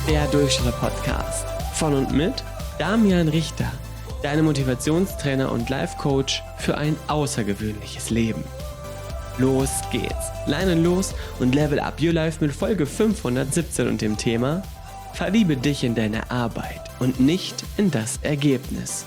Der Durchstarter-Podcast. Von und mit Damian Richter, deinem Motivationstrainer und Life-Coach für ein außergewöhnliches Leben. Los geht's. Leinen los und level up your life mit Folge 517 und dem Thema: Verliebe dich in deine Arbeit und nicht in das Ergebnis.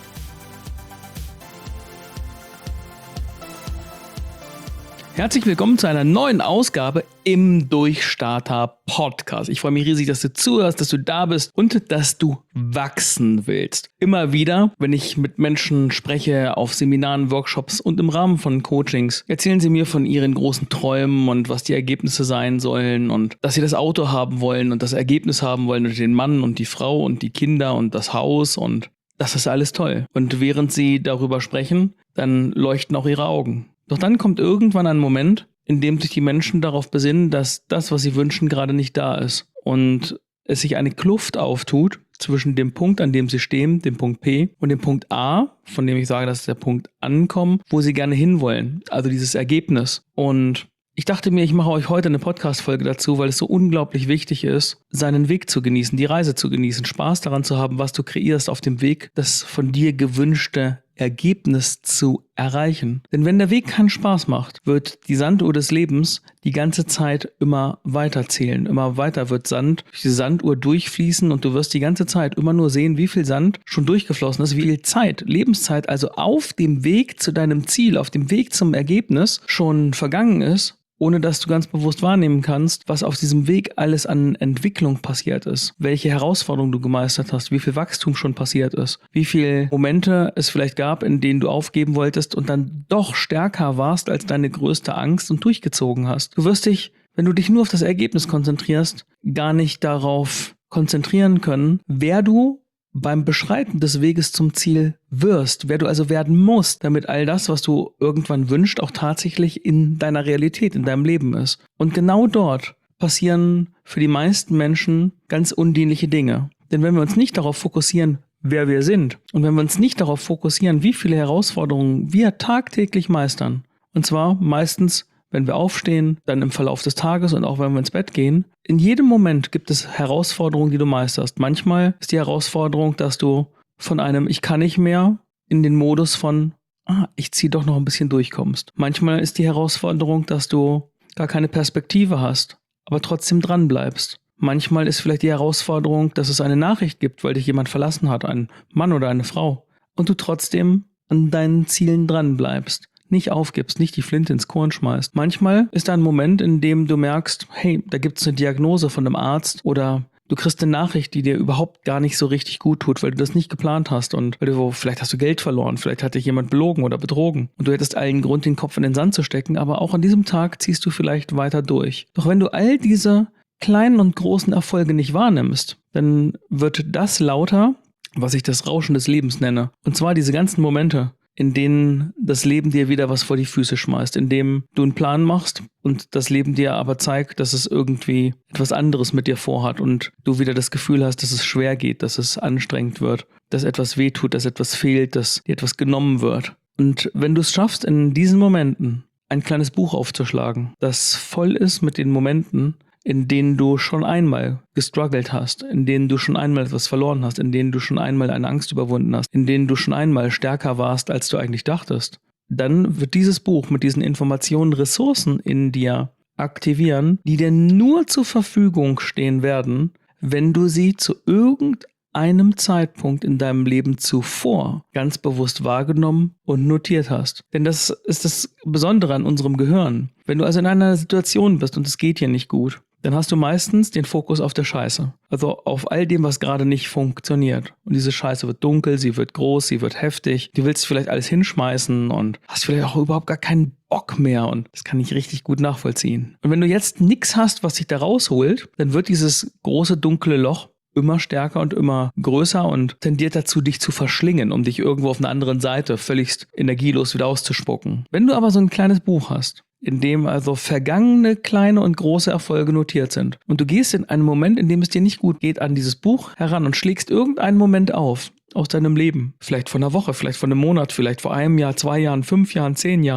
Herzlich willkommen zu einer neuen Ausgabe im Durchstarter-Podcast. Ich freue mich riesig, dass du zuhörst, dass du da bist und dass du wachsen willst. Immer wieder, wenn ich mit Menschen spreche, auf Seminaren, Workshops und im Rahmen von Coachings, erzählen sie mir von ihren großen Träumen und was die Ergebnisse sein sollen und dass sie das Auto haben wollen und das Ergebnis haben wollen und den Mann und die Frau und die Kinder und das Haus, und das ist alles toll. Und während sie darüber sprechen, dann leuchten auch ihre Augen. Doch dann kommt irgendwann ein Moment, in dem sich die Menschen darauf besinnen, dass das, was sie wünschen, gerade nicht da ist. Und es sich eine Kluft auftut zwischen dem Punkt, an dem sie stehen, dem Punkt P, und dem Punkt A, von dem ich sage, das ist der Punkt Ankommen, wo sie gerne hinwollen. Also dieses Ergebnis. Und ich dachte mir, ich mache euch heute eine Podcast-Folge dazu, weil es so unglaublich wichtig ist, seinen Weg zu genießen, die Reise zu genießen, Spaß daran zu haben, was du kreierst auf dem Weg, das von dir gewünschte Ergebnis zu erreichen. Denn wenn der Weg keinen Spaß macht, wird die Sanduhr des Lebens die ganze Zeit immer weiter zählen. Immer weiter wird Sand durch die Sanduhr durchfließen und du wirst die ganze Zeit immer nur sehen, wie viel Sand schon durchgeflossen ist, wie viel Zeit, Lebenszeit also auf dem Weg zu deinem Ziel, auf dem Weg zum Ergebnis schon vergangen ist, ohne dass du ganz bewusst wahrnehmen kannst, was auf diesem Weg alles an Entwicklung passiert ist, welche Herausforderungen du gemeistert hast, wie viel Wachstum schon passiert ist, wie viele Momente es vielleicht gab, in denen du aufgeben wolltest und dann doch stärker warst als deine größte Angst und durchgezogen hast. Du wirst dich, wenn du dich nur auf das Ergebnis konzentrierst, gar nicht darauf konzentrieren können, wer du beim Beschreiten des Weges zum Ziel wirst, wer du also werden musst, damit all das, was du irgendwann wünschst, auch tatsächlich in deiner Realität, in deinem Leben ist. Und genau dort passieren für die meisten Menschen ganz undienliche Dinge. Denn wenn wir uns nicht darauf fokussieren, wer wir sind, und wenn wir uns nicht darauf fokussieren, wie viele Herausforderungen wir tagtäglich meistern, und zwar meistens, wenn wir aufstehen, dann im Verlauf des Tages und auch wenn wir ins Bett gehen, in jedem Moment gibt es Herausforderungen, die du meisterst. Manchmal ist die Herausforderung, dass du von einem Ich kann nicht mehr in den Modus von ich ziehe doch noch ein bisschen durchkommst. Manchmal ist die Herausforderung, dass du gar keine Perspektive hast, aber trotzdem dran bleibst. Manchmal ist vielleicht die Herausforderung, dass es eine Nachricht gibt, weil dich jemand verlassen hat, ein Mann oder eine Frau, und du trotzdem an deinen Zielen dran bleibst. Nicht aufgibst, nicht die Flinte ins Korn schmeißt. Manchmal ist da ein Moment, in dem du merkst, hey, da gibt es eine Diagnose von einem Arzt oder du kriegst eine Nachricht, die dir überhaupt gar nicht so richtig gut tut, weil du das nicht geplant hast und vielleicht hast du Geld verloren, vielleicht hat dich jemand belogen oder betrogen und du hättest allen Grund, den Kopf in den Sand zu stecken, aber auch an diesem Tag ziehst du vielleicht weiter durch. Doch wenn du all diese kleinen und großen Erfolge nicht wahrnimmst, dann wird das lauter, was ich das Rauschen des Lebens nenne. Und zwar diese ganzen Momente, in denen das Leben dir wieder was vor die Füße schmeißt, in dem du einen Plan machst und das Leben dir aber zeigt, dass es irgendwie etwas anderes mit dir vorhat und du wieder das Gefühl hast, dass es schwer geht, dass es anstrengend wird, dass etwas wehtut, dass etwas fehlt, dass dir etwas genommen wird. Und wenn du es schaffst, in diesen Momenten ein kleines Buch aufzuschlagen, das voll ist mit den Momenten, in denen du schon einmal gestruggelt hast, in denen du schon einmal etwas verloren hast, in denen du schon einmal eine Angst überwunden hast, in denen du schon einmal stärker warst, als du eigentlich dachtest, dann wird dieses Buch mit diesen Informationen Ressourcen in dir aktivieren, die dir nur zur Verfügung stehen werden, wenn du sie zu irgendeinem Zeitpunkt in deinem Leben zuvor ganz bewusst wahrgenommen und notiert hast. Denn das ist das Besondere an unserem Gehirn. Wenn du also in einer Situation bist und es geht dir nicht gut, dann hast du meistens den Fokus auf der Scheiße. Also auf all dem, was gerade nicht funktioniert. Und diese Scheiße wird dunkel, sie wird groß, sie wird heftig. Du willst vielleicht alles hinschmeißen und hast vielleicht auch überhaupt gar keinen Bock mehr. Und das kann ich richtig gut nachvollziehen. Und wenn du jetzt nichts hast, was dich da rausholt, dann wird dieses große dunkle Loch immer stärker und immer größer und tendiert dazu, dich zu verschlingen, um dich irgendwo auf einer anderen Seite völlig energielos wieder auszuspucken. Wenn du aber so ein kleines Buch hast, in dem also vergangene kleine und große Erfolge notiert sind und du gehst in einen Moment, in dem es dir nicht gut geht, an dieses Buch heran und schlägst irgendeinen Moment auf aus deinem Leben, vielleicht vor einer Woche, vielleicht vor einem Monat, vielleicht vor einem Jahr, 2 Jahren, 5 Jahren, 10 Jahren,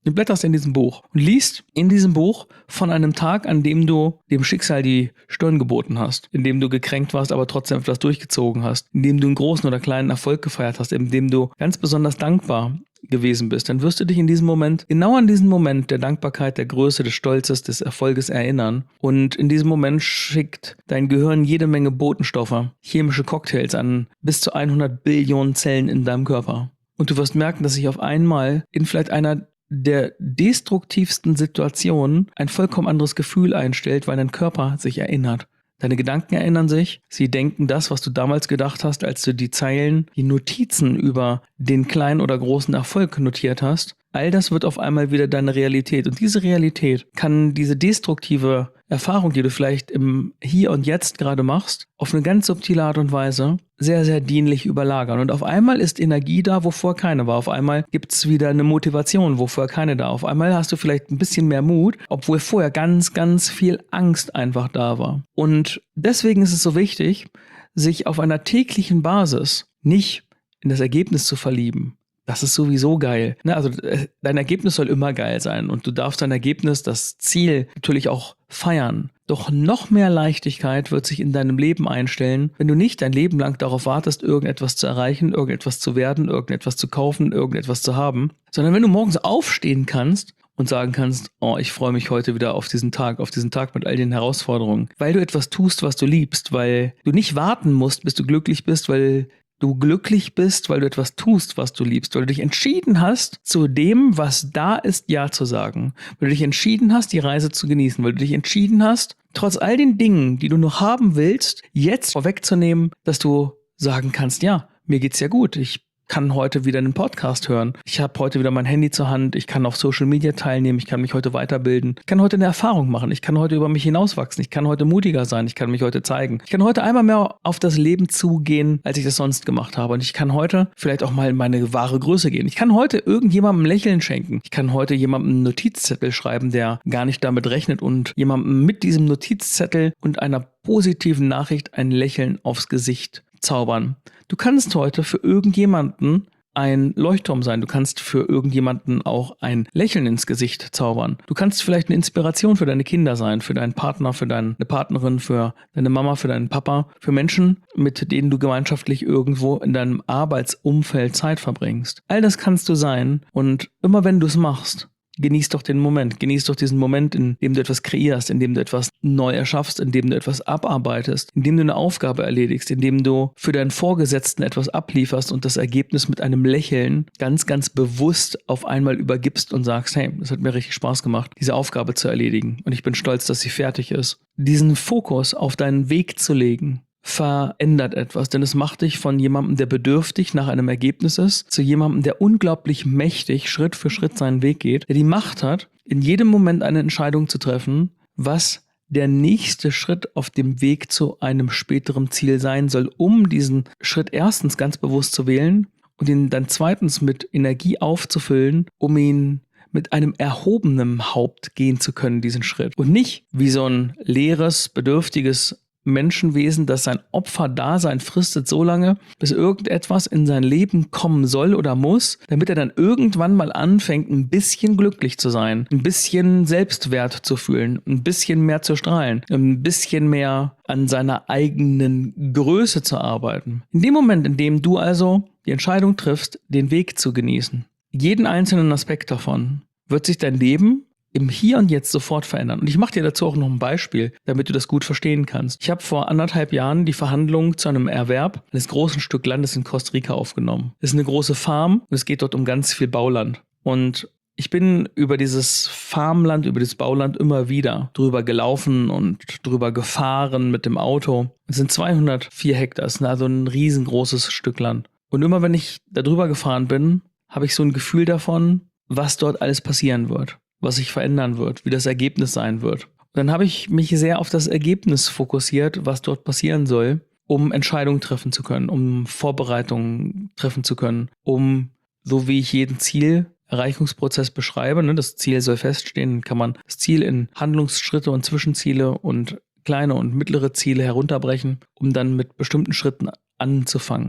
Du blätterst in diesem Buch und liest in diesem Buch von einem Tag, an dem du dem Schicksal die Stirn geboten hast, in dem du gekränkt warst, aber trotzdem etwas durchgezogen hast, in dem du einen großen oder kleinen Erfolg gefeiert hast, in dem du ganz besonders dankbar gewesen bist, dann wirst du dich in diesem Moment, genau an diesen Moment der Dankbarkeit, der Größe, des Stolzes, des Erfolges erinnern. Und in diesem Moment schickt dein Gehirn jede Menge Botenstoffe, chemische Cocktails an bis zu 100 Billionen Zellen in deinem Körper. Und du wirst merken, dass sich auf einmal in vielleicht einer der destruktivsten Situationen ein vollkommen anderes Gefühl einstellt, weil dein Körper sich erinnert. Deine Gedanken erinnern sich, sie denken das, was du damals gedacht hast, als du die Zeilen, die Notizen über den kleinen oder großen Erfolg notiert hast. All das wird auf einmal wieder deine Realität. Und diese Realität kann diese destruktive Erfahrung, die du vielleicht im Hier und Jetzt gerade machst, auf eine ganz subtile Art und Weise sehr, sehr dienlich überlagern. Und auf einmal ist Energie da, wo vorher keine war. Auf einmal gibt es wieder eine Motivation, wo vorher keine da. Auf einmal hast du vielleicht ein bisschen mehr Mut, obwohl vorher ganz, ganz viel Angst einfach da war. Und deswegen ist es so wichtig, sich auf einer täglichen Basis nicht in das Ergebnis zu verlieben. Das ist sowieso geil. Also dein Ergebnis soll immer geil sein und du darfst dein Ergebnis, das Ziel natürlich auch feiern. Doch noch mehr Leichtigkeit wird sich in deinem Leben einstellen, wenn du nicht dein Leben lang darauf wartest, irgendetwas zu erreichen, irgendetwas zu werden, irgendetwas zu kaufen, irgendetwas zu haben, sondern wenn du morgens aufstehen kannst und sagen kannst, oh, ich freue mich heute wieder auf diesen Tag mit all den Herausforderungen, weil du etwas tust, was du liebst, weil du nicht warten musst, bis du glücklich bist, weil du glücklich bist, weil du etwas tust, was du liebst, weil du dich entschieden hast, zu dem, was da ist, Ja zu sagen. Weil du dich entschieden hast, die Reise zu genießen. Weil du dich entschieden hast, trotz all den Dingen, die du noch haben willst, jetzt vorwegzunehmen, dass du sagen kannst, ja, mir geht's ja gut. Ich kann heute wieder einen Podcast hören. Ich habe heute wieder mein Handy zur Hand. Ich kann auf Social Media teilnehmen. Ich kann mich heute weiterbilden. Ich kann heute eine Erfahrung machen. Ich kann heute über mich hinauswachsen. Ich kann heute mutiger sein. Ich kann mich heute zeigen. Ich kann heute einmal mehr auf das Leben zugehen, als ich das sonst gemacht habe. Und ich kann heute vielleicht auch mal in meine wahre Größe gehen. Ich kann heute irgendjemandem ein Lächeln schenken. Ich kann heute jemandem einen Notizzettel schreiben, der gar nicht damit rechnet und jemandem mit diesem Notizzettel und einer positiven Nachricht ein Lächeln aufs Gesicht zaubern. Du kannst heute für irgendjemanden ein Leuchtturm sein. Du kannst für irgendjemanden auch ein Lächeln ins Gesicht zaubern. Du kannst vielleicht eine Inspiration für deine Kinder sein, für deinen Partner, für deine Partnerin, für deine Mama, für deinen Papa, für Menschen, mit denen du gemeinschaftlich irgendwo in deinem Arbeitsumfeld Zeit verbringst. All das kannst du sein und immer wenn du es machst, genieß doch den Moment. Genieß doch diesen Moment, in dem du etwas kreierst, in dem du etwas neu erschaffst, in dem du etwas abarbeitest, in dem du eine Aufgabe erledigst, in dem du für deinen Vorgesetzten etwas ablieferst und das Ergebnis mit einem Lächeln ganz, ganz bewusst auf einmal übergibst und sagst, hey, das hat mir richtig Spaß gemacht, diese Aufgabe zu erledigen und ich bin stolz, dass sie fertig ist. Diesen Fokus auf deinen Weg zu legen, verändert etwas, denn es macht dich von jemandem, der bedürftig nach einem Ergebnis ist, zu jemandem, der unglaublich mächtig Schritt für Schritt seinen Weg geht, der die Macht hat, in jedem Moment eine Entscheidung zu treffen, was der nächste Schritt auf dem Weg zu einem späteren Ziel sein soll, um diesen Schritt erstens ganz bewusst zu wählen und ihn dann zweitens mit Energie aufzufüllen, um ihn mit einem erhobenen Haupt gehen zu können, diesen Schritt. Und nicht wie so ein leeres, bedürftiges Menschenwesen, das sein Opferdasein fristet so lange, bis irgendetwas in sein Leben kommen soll oder muss, damit er dann irgendwann mal anfängt, ein bisschen glücklich zu sein, ein bisschen Selbstwert zu fühlen, ein bisschen mehr zu strahlen, ein bisschen mehr an seiner eigenen Größe zu arbeiten. In dem Moment, in dem du also die Entscheidung triffst, den Weg zu genießen, jeden einzelnen Aspekt davon, wird sich dein Leben im Hier und Jetzt sofort verändern. Und ich mache dir dazu auch noch ein Beispiel, damit du das gut verstehen kannst. Ich habe vor 1,5 Jahren die Verhandlungen zu einem Erwerb eines großen Stück Landes in Costa Rica aufgenommen. Es ist eine große Farm und es geht dort um ganz viel Bauland. Und ich bin über dieses Farmland, über das Bauland immer wieder drüber gelaufen und drüber gefahren mit dem Auto. Es sind 204 Hektar, es ist also ein riesengroßes Stück Land. Und immer wenn ich da drüber gefahren bin, habe ich so ein Gefühl davon, was dort alles passieren wird, was sich verändern wird, wie das Ergebnis sein wird. Und dann habe ich mich sehr auf das Ergebnis fokussiert, was dort passieren soll, um Entscheidungen treffen zu können, um Vorbereitungen treffen zu können, um, so wie ich jeden Zielerreichungsprozess beschreibe, das Ziel soll feststehen, dann kann man das Ziel in Handlungsschritte und Zwischenziele und kleine und mittlere Ziele herunterbrechen, um dann mit bestimmten Schritten anzufangen.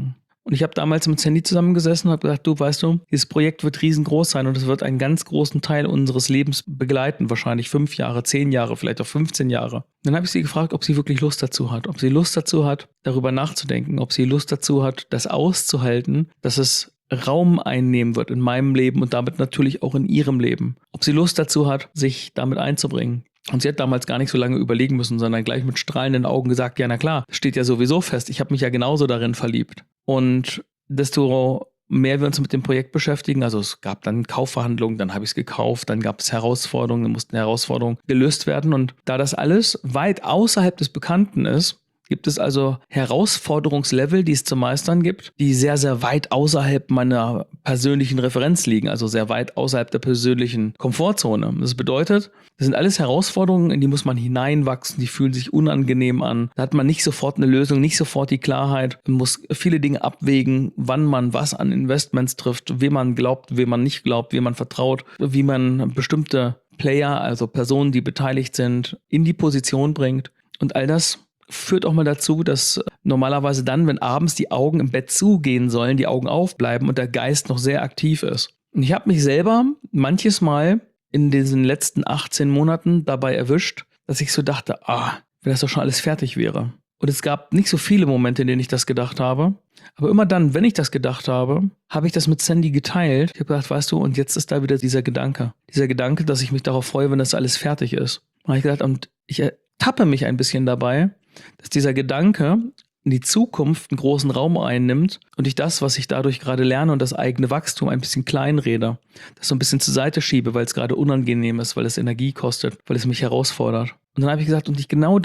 Und ich habe damals mit Sandy zusammengesessen und habe gesagt, du, weißt du, dieses Projekt wird riesengroß sein und es wird einen ganz großen Teil unseres Lebens begleiten. Wahrscheinlich 5 Jahre, 10 Jahre, vielleicht auch 15 Jahre. Dann habe ich sie gefragt, ob sie wirklich Lust dazu hat. Ob sie Lust dazu hat, darüber nachzudenken. Ob sie Lust dazu hat, das auszuhalten, dass es Raum einnehmen wird in meinem Leben und damit natürlich auch in ihrem Leben. Ob sie Lust dazu hat, sich damit einzubringen. Und sie hat damals gar nicht so lange überlegen müssen, sondern gleich mit strahlenden Augen gesagt, ja, na klar, steht ja sowieso fest. Ich habe mich ja genauso darin verliebt. Und desto mehr wir uns mit dem Projekt beschäftigen, also es gab dann Kaufverhandlungen, dann habe ich es gekauft, dann gab es Herausforderungen, dann mussten Herausforderungen gelöst werden. Und da das alles weit außerhalb des Bekannten ist, gibt es also Herausforderungslevel, die es zu meistern gibt, die sehr, sehr weit außerhalb meiner persönlichen Referenz liegen, also sehr weit außerhalb der persönlichen Komfortzone. Das bedeutet, das sind alles Herausforderungen, in die muss man hineinwachsen, die fühlen sich unangenehm an. Da hat man nicht sofort eine Lösung, nicht sofort die Klarheit, man muss viele Dinge abwägen, wann man was an Investments trifft, wem man glaubt, wem man nicht glaubt, wem man vertraut, wie man bestimmte Player, also Personen, die beteiligt sind, in die Position bringt. Und all das führt auch mal dazu, dass normalerweise dann, wenn abends die Augen im Bett zugehen sollen, die Augen aufbleiben und der Geist noch sehr aktiv ist. Und ich habe mich selber manches Mal in diesen letzten 18 Monaten dabei erwischt, dass ich so dachte, wenn das doch schon alles fertig wäre. Und es gab nicht so viele Momente, in denen ich das gedacht habe. Aber immer dann, wenn ich das gedacht habe, habe ich das mit Sandy geteilt. Ich habe gedacht, weißt du, und jetzt ist da wieder dieser Gedanke. Dieser Gedanke, dass ich mich darauf freue, wenn das alles fertig ist. Und habe ich gedacht, und ich ertappe mich ein bisschen dabei, dass dieser Gedanke in die Zukunft einen großen Raum einnimmt und ich das, was ich dadurch gerade lerne und das eigene Wachstum ein bisschen kleinrede, das so ein bisschen zur Seite schiebe, weil es gerade unangenehm ist, weil es Energie kostet, weil es mich herausfordert. Und dann habe ich gesagt, und ich genau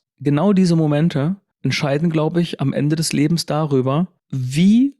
diese Momente entscheiden, glaube ich, am Ende des Lebens darüber, wie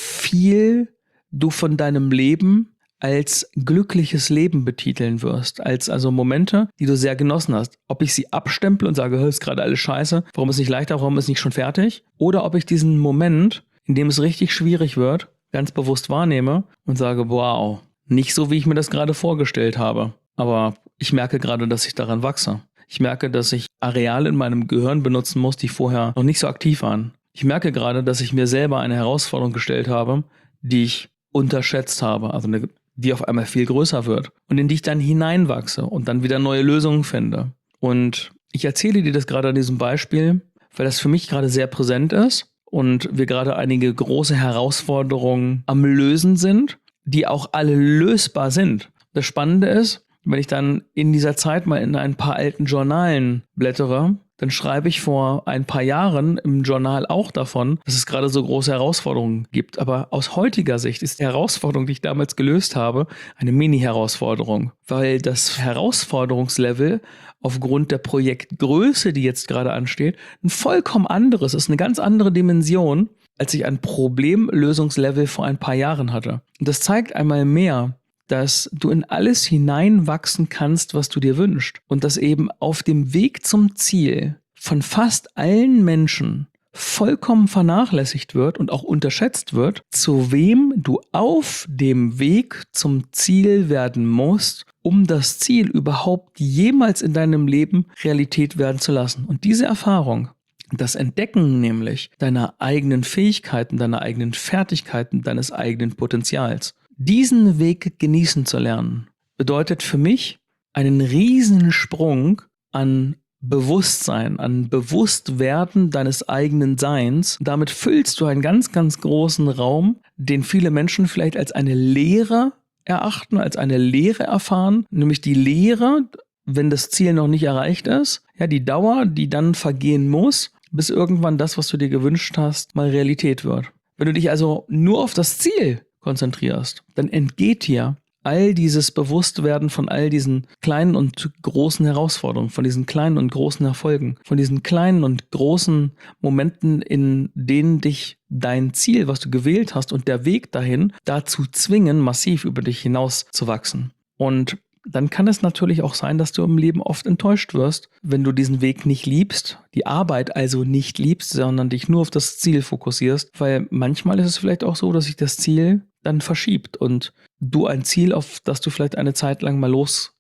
viel du von deinem Leben als glückliches Leben betiteln wirst, als also Momente, die du sehr genossen hast. Ob ich sie abstempel und sage, ist gerade alles scheiße, warum ist nicht leichter, warum ist nicht schon fertig? Oder ob ich diesen Moment, in dem es richtig schwierig wird, ganz bewusst wahrnehme und sage, wow, nicht so, wie ich mir das gerade vorgestellt habe. Aber ich merke gerade, dass ich daran wachse. Ich merke, dass ich Areale in meinem Gehirn benutzen muss, die vorher noch nicht so aktiv waren. Ich merke gerade, dass ich mir selber eine Herausforderung gestellt habe, die ich unterschätzt habe, also die auf einmal viel größer wird und in die ich dann hineinwachse und dann wieder neue Lösungen finde. Und ich erzähle dir das gerade an diesem Beispiel, weil das für mich gerade sehr präsent ist und wir gerade einige große Herausforderungen am Lösen sind, die auch alle lösbar sind. Das Spannende ist, wenn ich dann in dieser Zeit mal in ein paar alten Journalen blättere, dann schreibe ich vor ein paar Jahren im Journal auch davon, dass es gerade so große Herausforderungen gibt. Aber aus heutiger Sicht ist die Herausforderung, die ich damals gelöst habe, eine Mini-Herausforderung. Weil das Herausforderungslevel aufgrund der Projektgröße, die jetzt gerade ansteht, ein vollkommen anderes ist, eine ganz andere Dimension, als ich ein Problemlösungslevel vor ein paar Jahren hatte. Und das zeigt einmal mehr, dass du in alles hineinwachsen kannst, was du dir wünschst. Und dass eben auf dem Weg zum Ziel von fast allen Menschen vollkommen vernachlässigt wird und auch unterschätzt wird, zu wem du auf dem Weg zum Ziel werden musst, um das Ziel überhaupt jemals in deinem Leben Realität werden zu lassen. Und diese Erfahrung, das Entdecken nämlich deiner eigenen Fähigkeiten, deiner eigenen Fertigkeiten, deines eigenen Potenzials, diesen Weg genießen zu lernen, bedeutet für mich einen Riesensprung an Bewusstsein, an Bewusstwerden deines eigenen Seins. Damit füllst du einen ganz, ganz großen Raum, den viele Menschen vielleicht als eine Leere erachten, als eine Leere erfahren, nämlich die Leere, wenn das Ziel noch nicht erreicht ist, ja, die Dauer, die dann vergehen muss, bis irgendwann das, was du dir gewünscht hast, mal Realität wird. Wenn du dich also nur auf das Ziel konzentrierst, dann entgeht dir all dieses Bewusstwerden von all diesen kleinen und großen Herausforderungen, von diesen kleinen und großen Erfolgen, von diesen kleinen und großen Momenten, in denen dich dein Ziel, was du gewählt hast und der Weg dahin dazu zwingen, massiv über dich hinaus zu wachsen. Und dann kann es natürlich auch sein, dass du im Leben oft enttäuscht wirst, wenn du diesen Weg nicht liebst, die Arbeit also nicht liebst, sondern dich nur auf das Ziel fokussierst, weil manchmal ist es vielleicht auch so, dass sich das Ziel dann verschiebt und du ein Ziel, auf das du vielleicht eine Zeit lang mal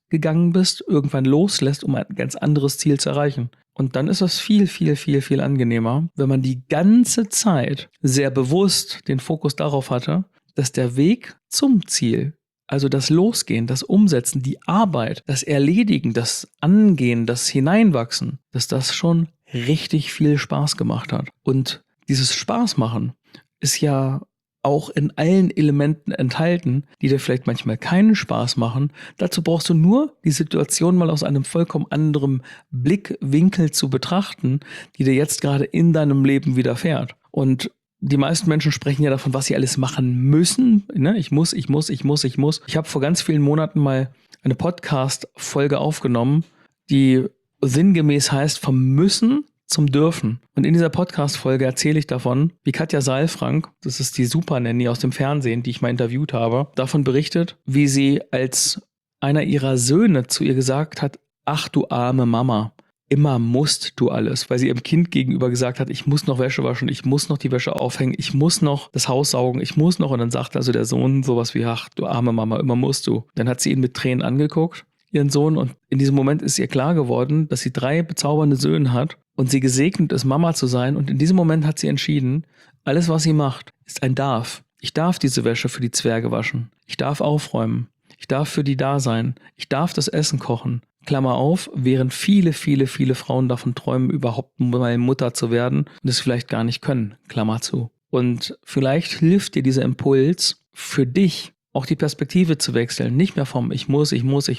gegangen bist, irgendwann loslässt, um ein ganz anderes Ziel zu erreichen. Und dann ist das viel, viel, viel, viel angenehmer, wenn man die ganze Zeit sehr bewusst den Fokus darauf hatte, dass der Weg zum Ziel, also das Losgehen, das Umsetzen, die Arbeit, das Erledigen, das Angehen, das Hineinwachsen, dass das schon richtig viel Spaß gemacht hat. Und dieses Spaßmachen ist ja auch in allen Elementen enthalten, die dir vielleicht manchmal keinen Spaß machen. Dazu brauchst du nur die Situation mal aus einem vollkommen anderen Blickwinkel zu betrachten, die dir jetzt gerade in deinem Leben widerfährt. Und die meisten Menschen sprechen ja davon, was sie alles machen müssen. Ne? Ich muss. Ich habe vor ganz vielen Monaten mal eine Podcast-Folge aufgenommen, die sinngemäß heißt, vom Müssen zum Dürfen. Und in dieser Podcast-Folge erzähle ich davon, wie Katja Saalfrank, das ist die Super-Nanny aus dem Fernsehen, die ich mal interviewt habe, davon berichtet, wie sie als einer ihrer Söhne zu ihr gesagt hat, ach du arme Mama, immer musst du alles, weil sie ihrem Kind gegenüber gesagt hat, ich muss noch Wäsche waschen, ich muss noch die Wäsche aufhängen, ich muss noch das Haus saugen, ich muss noch. Und dann sagt also der Sohn sowas wie, ach du arme Mama, immer musst du. Dann hat sie ihn mit Tränen angeguckt, ihren Sohn, und in diesem Moment ist ihr klar geworden, dass sie 3 bezaubernde Söhne hat und sie gesegnet ist, Mama zu sein. Und in diesem Moment hat sie entschieden, alles, was sie macht, ist ein Darf. Ich darf diese Wäsche für die Zwerge waschen. Ich darf aufräumen. Ich darf für die da sein. Ich darf das Essen kochen. Klammer auf, während viele, viele, viele Frauen davon träumen, überhaupt mal Mutter zu werden und es vielleicht gar nicht können. Klammer zu. Und vielleicht hilft dir dieser Impuls für dich, auch die Perspektive zu wechseln. Nicht mehr vom ich muss,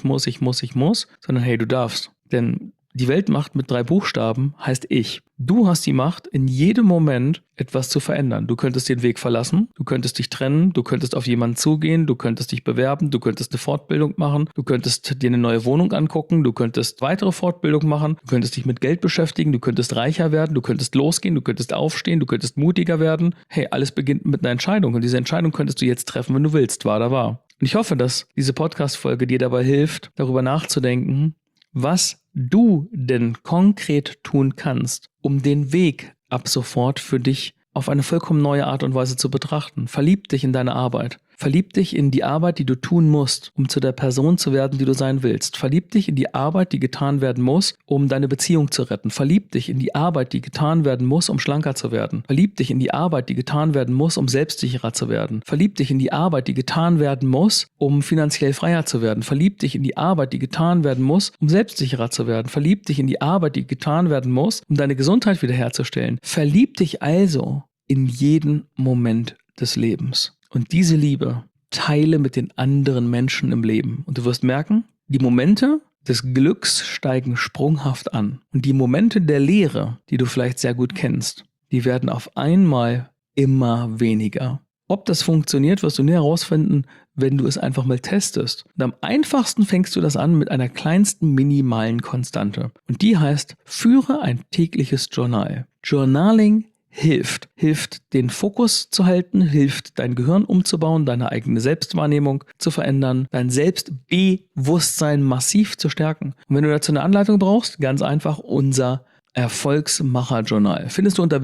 sondern hey, du darfst. Denn die Weltmacht mit 3 Buchstaben heißt ich. Du hast die Macht, in jedem Moment etwas zu verändern. Du könntest den Weg verlassen, du könntest dich trennen, du könntest auf jemanden zugehen, du könntest dich bewerben, du könntest eine Fortbildung machen, du könntest dir eine neue Wohnung angucken, du könntest weitere Fortbildung machen, du könntest dich mit Geld beschäftigen, du könntest reicher werden, du könntest losgehen, du könntest aufstehen, du könntest mutiger werden. Hey, alles beginnt mit einer Entscheidung und diese Entscheidung könntest du jetzt treffen, wenn du willst, wahr oder wahr. Und ich hoffe, dass diese Podcast-Folge dir dabei hilft, darüber nachzudenken, was du denn konkret tun kannst, um den Weg ab sofort für dich auf eine vollkommen neue Art und Weise zu betrachten. Verlieb dich in deine Arbeit. Verlieb dich in die Arbeit, die du tun musst, um zu der Person zu werden, die du sein willst. Verlieb dich in die Arbeit, die getan werden muss, um deine Beziehung zu retten. Verlieb dich in die Arbeit, die getan werden muss, um schlanker zu werden. Verlieb dich in die Arbeit, die getan werden muss, um selbstsicherer zu werden. Verlieb dich in die Arbeit, die getan werden muss, um finanziell freier zu werden. Verlieb dich in die Arbeit, die getan werden muss, um selbstsicherer zu werden. Verlieb dich in die Arbeit, die getan werden muss, um deine Gesundheit wiederherzustellen. Verlieb dich also in jeden Moment des Lebens. Und diese Liebe teile mit den anderen Menschen im Leben. Und du wirst merken, die Momente des Glücks steigen sprunghaft an. Und die Momente der Leere, die du vielleicht sehr gut kennst, die werden auf einmal immer weniger. Ob das funktioniert, wirst du nie herausfinden, wenn du es einfach mal testest. Und am einfachsten fängst du das an mit einer kleinsten minimalen Konstante. Und die heißt, führe ein tägliches Journal. Journaling hilft, den Fokus zu halten, hilft, dein Gehirn umzubauen, deine eigene Selbstwahrnehmung zu verändern, dein Selbstbewusstsein massiv zu stärken. Und wenn du dazu eine Anleitung brauchst, ganz einfach unser Erfolgsmacher-Journal. Findest du unter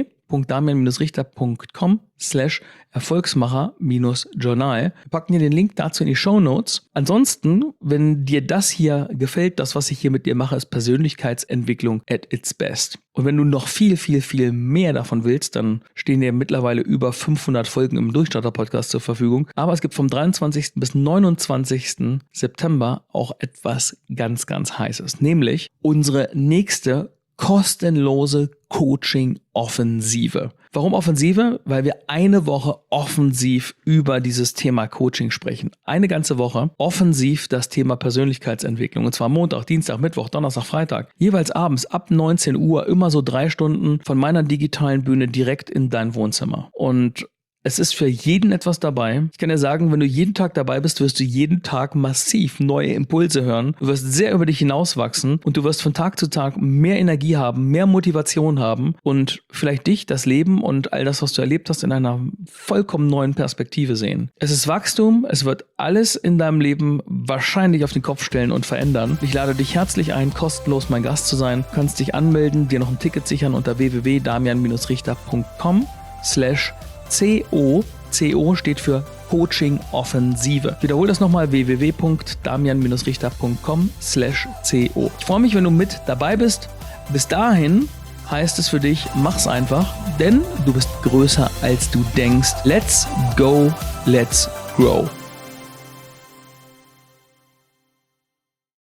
www.damian-richter.com/Erfolgsmacher-Journal. Wir packen dir den Link dazu in die Shownotes. Ansonsten, wenn dir das hier gefällt, das, was ich hier mit dir mache, ist Persönlichkeitsentwicklung at its best. Und wenn du noch viel, viel, viel mehr davon willst, dann stehen dir mittlerweile über 500 Folgen im Durchstarter-Podcast zur Verfügung. Aber es gibt vom 23. bis 29. September auch etwas ganz, ganz Heißes. Nämlich unsere nächste kostenlose Coaching-Offensive. Warum Offensive? Weil wir eine Woche offensiv über dieses Thema Coaching sprechen. Eine ganze Woche offensiv das Thema Persönlichkeitsentwicklung. Und zwar Montag, Dienstag, Mittwoch, Donnerstag, Freitag. Jeweils abends ab 19 Uhr immer so 3 Stunden von meiner digitalen Bühne direkt in dein Wohnzimmer. Und es ist für jeden etwas dabei. Ich kann dir sagen, wenn du jeden Tag dabei bist, wirst du jeden Tag massiv neue Impulse hören. Du wirst sehr über dich hinauswachsen und du wirst von Tag zu Tag mehr Energie haben, mehr Motivation haben und vielleicht dich, das Leben und all das, was du erlebt hast, in einer vollkommen neuen Perspektive sehen. Es ist Wachstum, es wird alles in deinem Leben wahrscheinlich auf den Kopf stellen und verändern. Ich lade dich herzlich ein, kostenlos mein Gast zu sein. Du kannst dich anmelden, dir noch ein Ticket sichern unter www.damian-richter.com/CO steht für Coaching-Offensive. Ich wiederhole das nochmal, www.damian-richter.com/co. Ich freue mich, wenn du mit dabei bist. Bis dahin heißt es für dich, mach's einfach, denn du bist größer als du denkst. Let's go, let's grow.